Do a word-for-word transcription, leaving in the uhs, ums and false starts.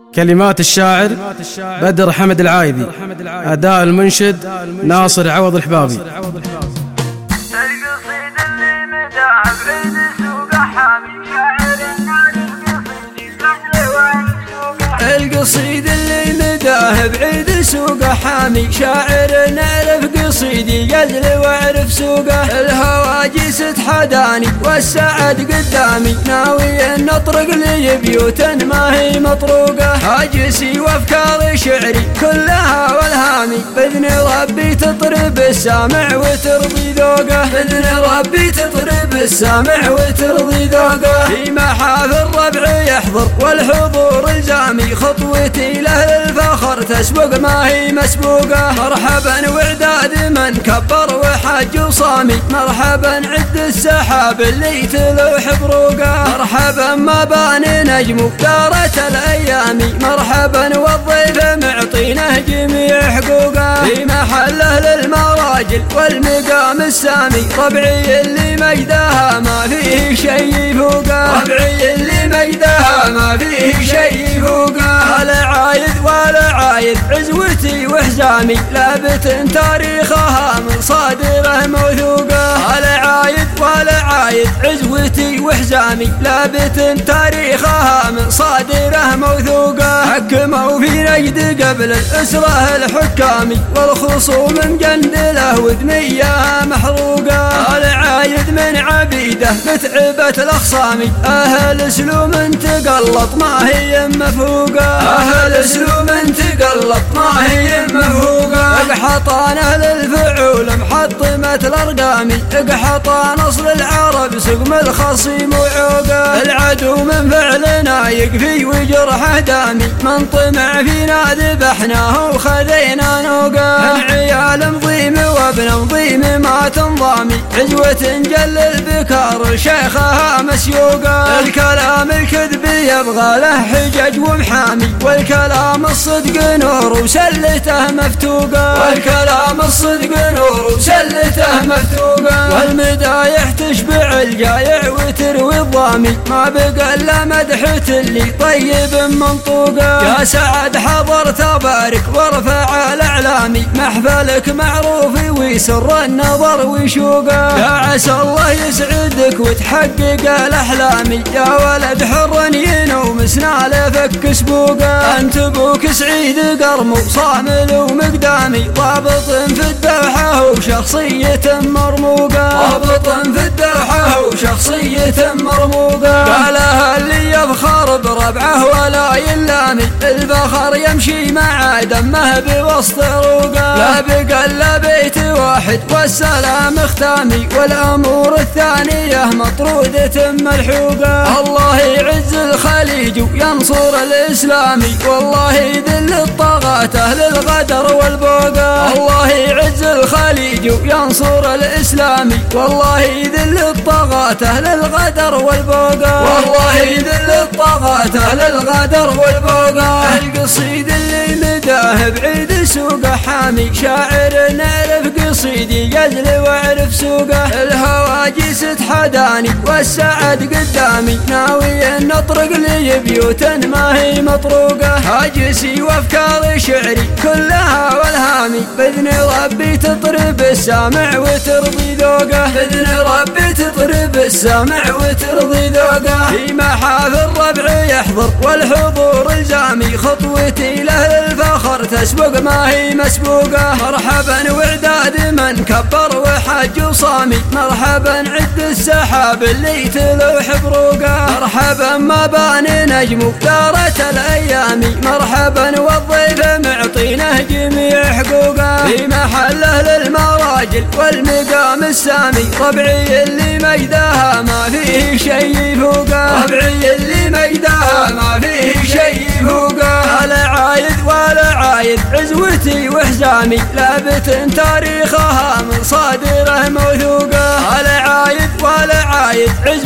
كلمات الشاعر بدر حمد العايدي، أداء المنشد ناصر عوض الحبابي. القصيد اللي مداه بعيد سوقه حامي، شاعر نعرف قصيدي يزل واعرف سوقه. الهواجس تحداني والسعد قدامي، ناوي ان اطرق لي بيوت ما هي مطروقه. هاجسي وافكار شعري كلها والهامي، باذن ربي تطرب السامع وترضي ذوقه. باذن ربي تطرب السامع وترضي ذوقه. في محافل الربع يحضر والحضور الزامي، خطوتي له الفخر تسبق ما هي مسبوقه. مرحبا وعداد من كبر وحج وصامي، مرحبا عد السحاب اللي تلوح بروقه. مرحبا ما بان نجم دارة الايام، مرحبا والضيف معطينه جميع حقوقه. في محله للمراجل والمقام السامي، ربعي اللي مجدها ما فيه شي فوقه. ربعي اللي مجدها ما فيه شي فوقه. ولا عايد ولا عايد عزوتي وحزامي، لابت تاريخها من صادره موثوقه. ولا عايد ولا عايد عزوتي وحزامي، لابت تاريخها من صادره موثوقه. حكموا في نجد قبل الاسره الحكامي، والخصوم مجندله ودميه محروقه. ولا عايد من عبيده متعبه الاخصامي، اهل سلوم تقلط ما هي مفوقه. اهل سلوم تقلط ما هي مفوقه. اقحطانه للفعول محطمة الارقام، اقحطان اصل العرب سقم الخصيم وعوقه. العدو من فعلنا يكفي وجرحه دامي، من طمع فينا ذبحناه وخذينا نوقه. العيال مضيم وابن مضيم ما تنضامي، عزوة جل البكار شيخها مسيوقه. الكلام الكذب يبغى له حجج ومحامي، والكلام الصدق نور وسلته مفتوقه. والكلام الصدق نور وسلته مفتوقه. والمدايح تشبع الجايع وتروي الضامي، ما بقى الا مدحة اللي طيب منطوقه. يا سعد حضرت بارك وارفع الاعلامي، محفلك معروف ويسر النظر ويشوقه. يا عسى الله يسعدك وتحقق الاحلامي، يا ولد حر ينوم سناله فك سبوقه. انت ابوك سعيد قرم وصامل ومقدامي، ضابط في الدوحه وشخصيه مرموقه. ضابط في الدوحه وشخصيه مرموقه. قالها اللي يفخر بربعه ولا يلامي، الفخر يمشي مع دمه بوسط روقه. لا بقى الا بيت واحد والسلام ختامي، والامور الثانيه مطروده ملحوقه. الله يعز الخليج وينصر الاسلامي، والله يذل الطاغات اهل الغدر والبوقه. الله يعز الخليج وينصر الاسلامي، والله يذل الطاغات اهل الغدر والبوقه. والله يذل الطاغات اهل الغدر والبوقه. القصيد اللي مداه بعيد سوقه حامي، شاعر نعرف قصيدي يزل واعرف سوقه. الهواجس تحداني والسعد قدامي، ناوي ان اطرق لي بيوت ما هي مطروقه. هاجسي وافكار شعري كلها والهامي، باذن ربي تطرب السامع وترضي ذوقه. باذن ربي تطرب السامع وترضي ذوقه. في محافل الربع يحضر والحضور الزامي، خطوتي له الفخر تسبق ما هي مسبوقه. مرحبا وعداد من كبر وحج وصامي، مرحبا عد السحاب اللي تلوح بروقه. مرحبا ما بان نجم دارة الايام، مرحبا والضيف معطينه جميع حقوقه. في محله للمراجل والمقام السامي، ربعي اللي مجدها ما فيه شي فوقه. ربعي اللي مجدها ما فيه شي فوقه. ولا عايد ولا عايد عزوتي وحزامي، لابت تاريخها من صادره موثوقه. ولا عايد ولا عايد